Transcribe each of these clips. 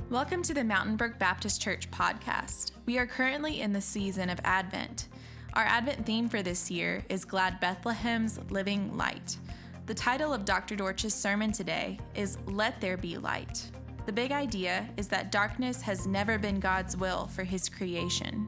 Welcome to the Mountain Brook Baptist Church podcast. We are currently in the season of Advent. Our Advent theme for this year is Glad Bethlehem's Living Light. The title of Dr. Dortch's sermon today is Let There Be Light. The big idea is that darkness has never been God's will for his creation.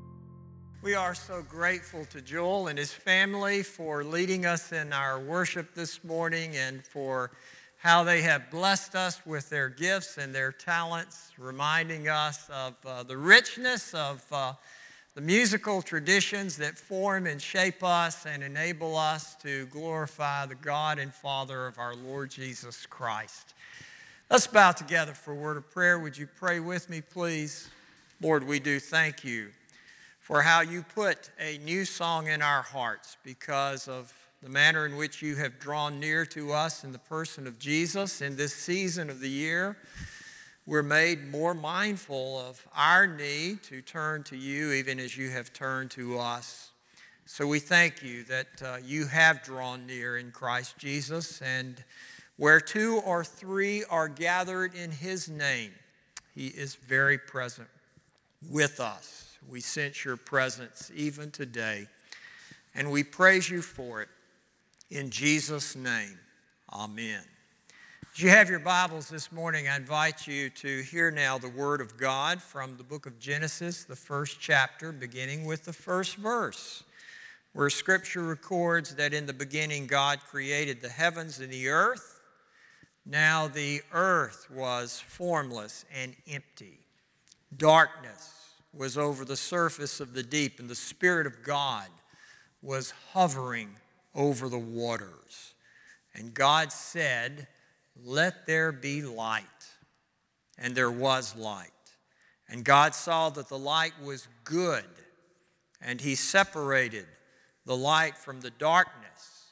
We are so grateful to Joel and his family for leading us in our worship this morning and for how they have blessed us with their gifts and their talents, reminding us of the richness of the musical traditions that form and shape us and enable us to glorify the God and Father of our Lord Jesus Christ. Let's bow together for a word of prayer. Would you pray with me, please? Lord, we do thank you for how you put a new song in our hearts because of the manner in which you have drawn near to us in the person of Jesus. In this season of the year, we're made more mindful of our need to turn to you even as you have turned to us. So we thank you that you have drawn near in Christ Jesus, and where two or three are gathered in his name, he is very present with us. We sense your presence even today, and we praise you for it. In Jesus' name, amen. As you have your Bibles this morning, I invite you to hear now the Word of God from the book of Genesis, the first chapter, beginning with the first verse, where Scripture records that in the beginning God created the heavens and the earth. Now the earth was formless and empty. Darkness was over the surface of the deep, and the Spirit of God was hovering over the waters. And God said, "Let there be light." And there was light. And God saw that the light was good, and he separated the light from the darkness.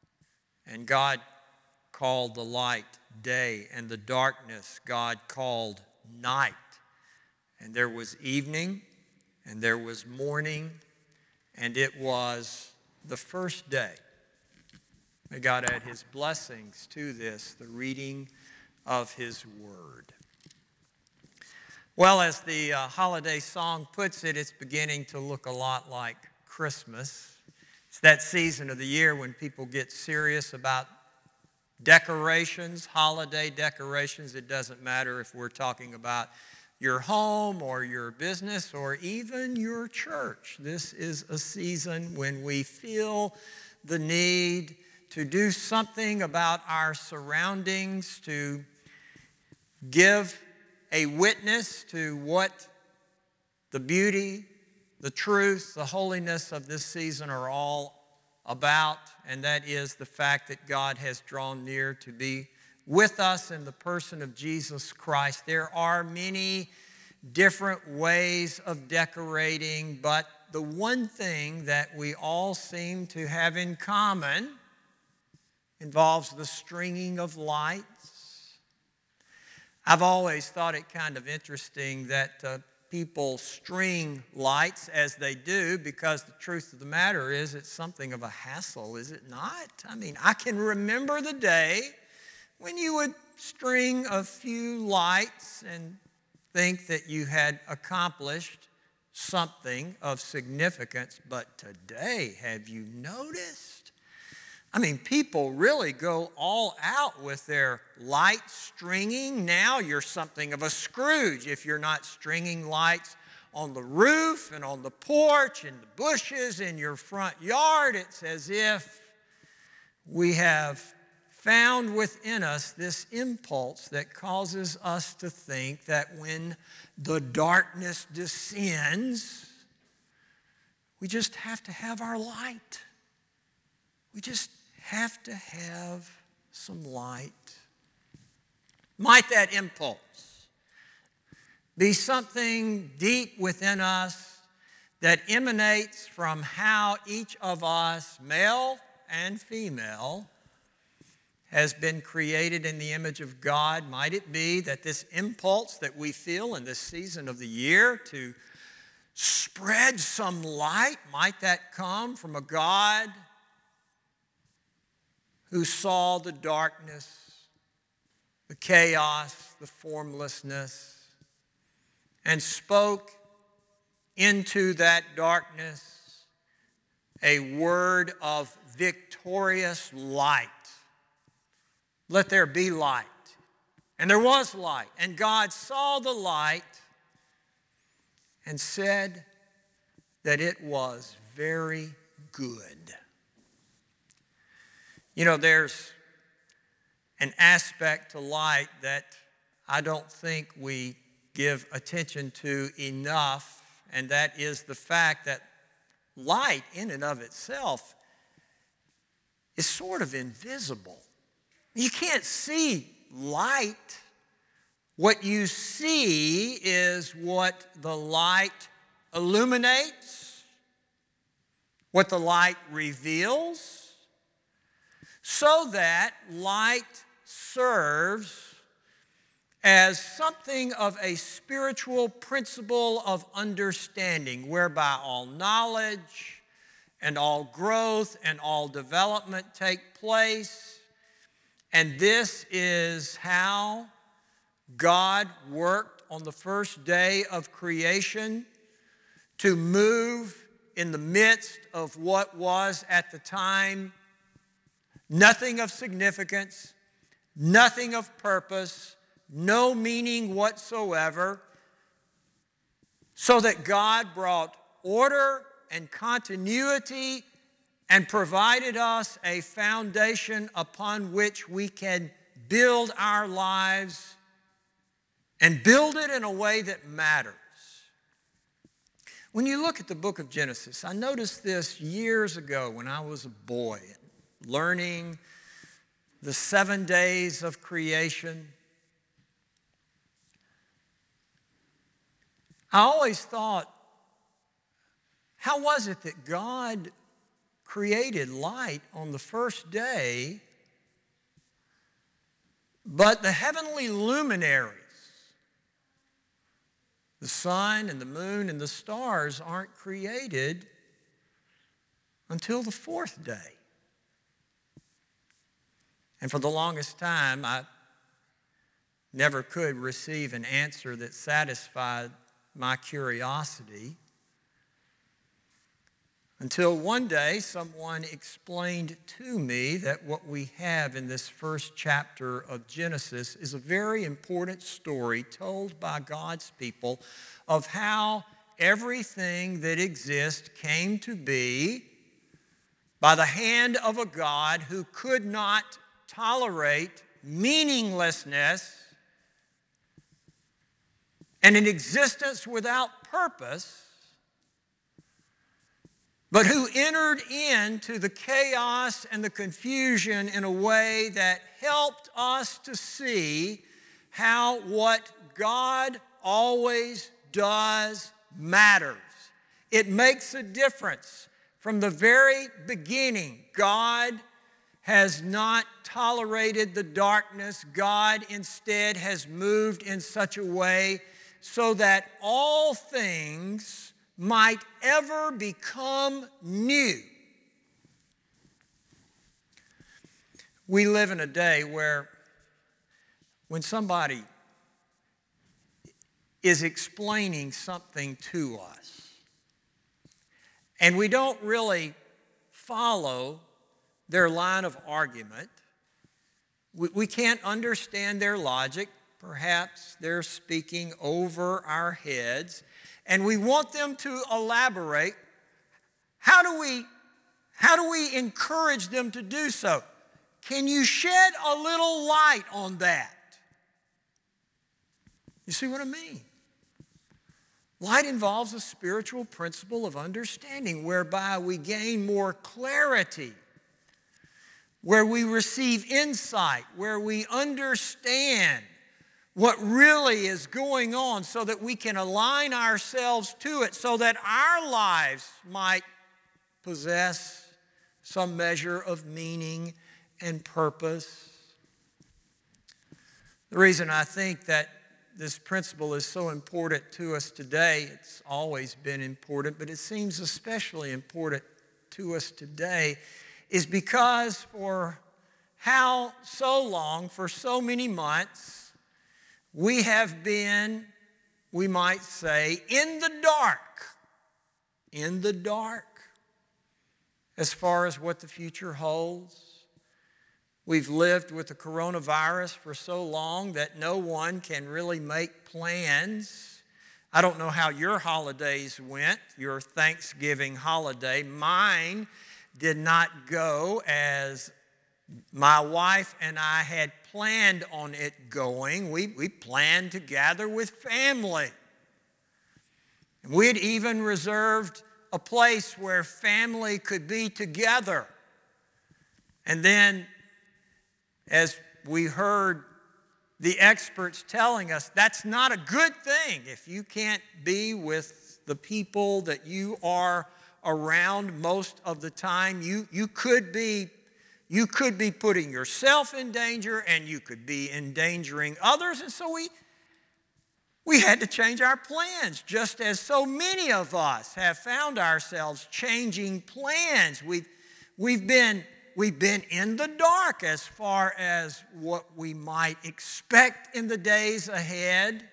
And God called the light day, and the darkness God called night. And there was evening, and there was morning, and it was the first day. May God add his blessings to this, the reading of his word. Well, as the holiday song puts it, it's beginning to look a lot like Christmas. It's that season of the year when people get serious about decorations, holiday decorations. It doesn't matter if we're talking about your home or your business or even your church. This is a season when we feel the need to do something about our surroundings, to give a witness to what the beauty, the truth, the holiness of this season are all about, and that is the fact that God has drawn near to be with us in the person of Jesus Christ. There are many different ways of decorating, but the one thing that we all seem to have in common involves the stringing of lights. I've always thought it kind of interesting that people string lights as they do, because the truth of the matter is it's something of a hassle, is it not? I mean, I can remember the day when you would string a few lights and think that you had accomplished something of significance, but today, have you noticed? I mean, people really go all out with their light stringing. Now you're something of a Scrooge if you're not stringing lights on the roof and on the porch and the bushes in your front yard. It's as if we have found within us this impulse that causes us to think that when the darkness descends, we just have to have our light. We just have to have some light. Might that impulse be something deep within us that emanates from how each of us, male and female, has been created in the image of God? Might it be that this impulse that we feel in this season of the year to spread some light, might that come from a God who saw the darkness, the chaos, the formlessness, and spoke into that darkness a word of victorious light. Let there be light. And there was light. And God saw the light and said that it was very good. You know, there's an aspect to light that I don't think we give attention to enough, and that is the fact that light in and of itself is sort of invisible. You can't see light. What you see is what the light illuminates, what the light reveals, so that light serves as something of a spiritual principle of understanding, whereby all knowledge and all growth and all development take place. And this is how God worked on the first day of creation to move in the midst of what was at the time nothing of significance, nothing of purpose, no meaning whatsoever, so that God brought order and continuity and provided us a foundation upon which we can build our lives and build it in a way that matters. When you look at the book of Genesis, I noticed this years ago when I was a boy, learning the 7 days of creation. I always thought, how was it that God created light on the first day, but the heavenly luminaries, the sun and the moon and the stars, aren't created until the fourth day? And for the longest time, I never could receive an answer that satisfied my curiosity, until one day someone explained to me that what we have in this first chapter of Genesis is a very important story told by God's people of how everything that exists came to be by the hand of a God who could not tolerate meaninglessness and an existence without purpose, but who entered into the chaos and the confusion in a way that helped us to see how what God always does matters. It makes a difference. From the very beginning, God has not tolerated the darkness. God instead has moved in such a way so that all things might ever become new. We live in a day where when somebody is explaining something to us and we don't really follow their line of argument, we can't understand their logic, perhaps they're speaking over our heads, and we want them to elaborate. How do we encourage them to do so? Can you shed a little light on that? You see what I mean? Light involves a spiritual principle of understanding whereby we gain more clarity, where we receive insight, where we understand what really is going on so that we can align ourselves to it, so that our lives might possess some measure of meaning and purpose. The reason I think that this principle is so important to us today, it's always been important, but it seems especially important to us today, is because for how so long, for so many months, we have been we might say, in the dark, as far as what the future holds. We've lived with the coronavirus for so long that no one can really make plans. I don't know how your holidays went, your Thanksgiving holiday. Mine did not go as my wife and I had planned on it going. We planned to gather with family. We had even reserved a place where family could be together. And then, as we heard the experts telling us, that's not a good thing. If you can't be with the people that you are around most of the time, you could be putting yourself in danger, and you could be endangering others. And so we had to change our plans, just as so many of us have found ourselves changing plans. We've been in the dark as far as what we might expect in the days ahead.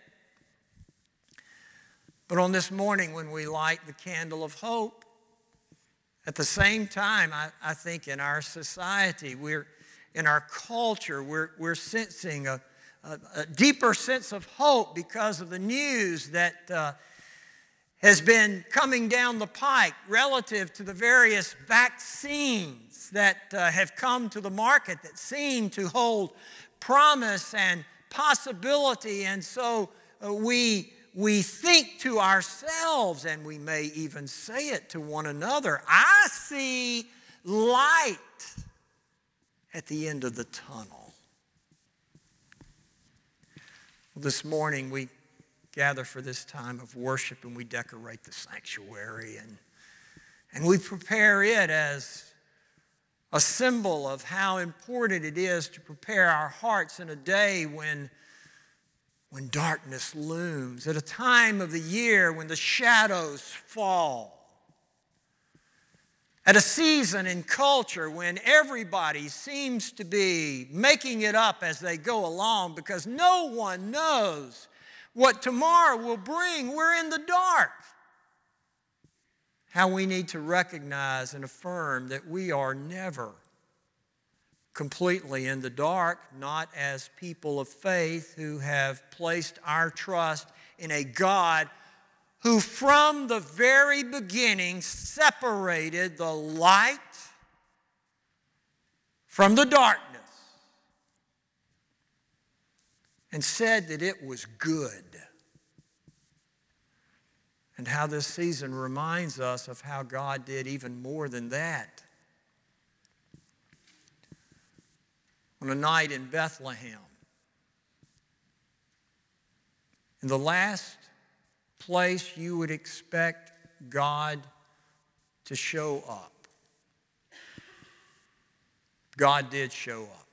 But on this morning, when we light the candle of hope, at the same time, I think in our society, in our culture, we're sensing a deeper sense of hope because of the news that has been coming down the pike relative to the various vaccines that have come to the market that seem to hold promise and possibility. And so we think to ourselves, and we may even say it to one another, I see light at the end of the tunnel. This morning we gather for this time of worship, and we decorate the sanctuary, and we prepare it as a symbol of how important it is to prepare our hearts in a day when darkness looms, at a time of the year when the shadows fall, at a season in culture when everybody seems to be making it up as they go along because no one knows what tomorrow will bring. We're in the dark. How we need to recognize and affirm that we are never completely in the dark, not as people of faith who have placed our trust in a God who from the very beginning separated the light from the darkness and said that it was good. And how this season reminds us of how God did even more than that. On a night in Bethlehem, in the last place you would expect God to show up, God did show up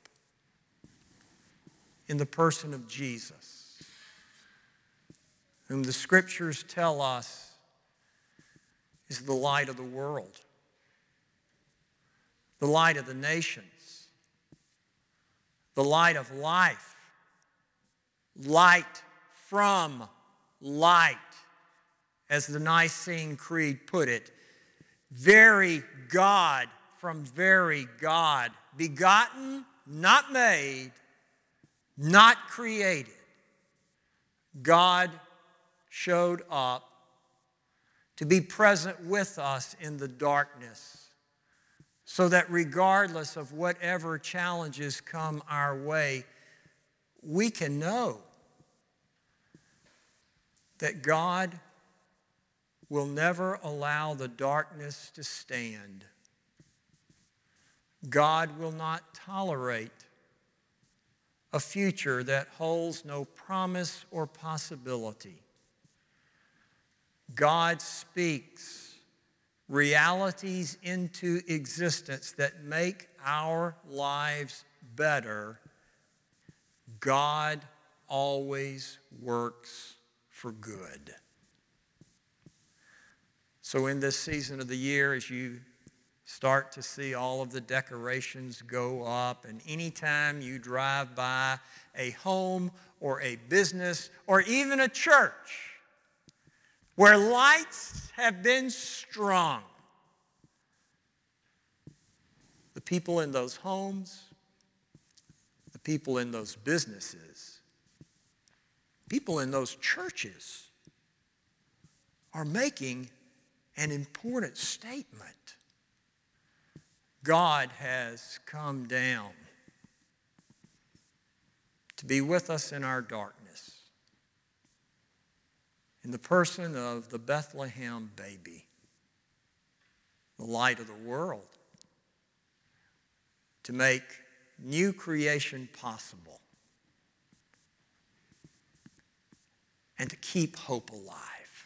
in the person of Jesus, whom the Scriptures tell us is the light of the world, the light of the nations, the light of life, light from light, as the Nicene Creed put it, very God from very God, begotten, not made, not created. God showed up to be present with us in the darkness, so that regardless of whatever challenges come our way, we can know that God will never allow the darkness to stand. God will not tolerate a future that holds no promise or possibility. God speaks realities into existence that make our lives better. God always works for good. So in this season of the year, as you start to see all of the decorations go up, and anytime you drive by a home or a business or even a church where lights have been strung. The people in those homes, the people in those businesses, people in those churches are making an important statement. God has come down to be with us in our darkness, in the person of the Bethlehem baby, the light of the world, to make new creation possible and to keep hope alive,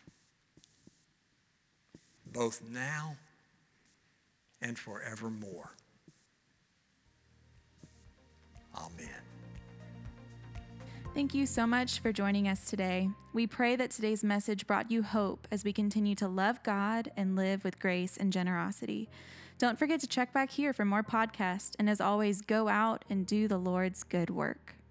both now and forevermore. Amen. Thank you so much for joining us today. We pray that today's message brought you hope as we continue to love God and live with grace and generosity. Don't forget to check back here for more podcasts, and as always, go out and do the Lord's good work.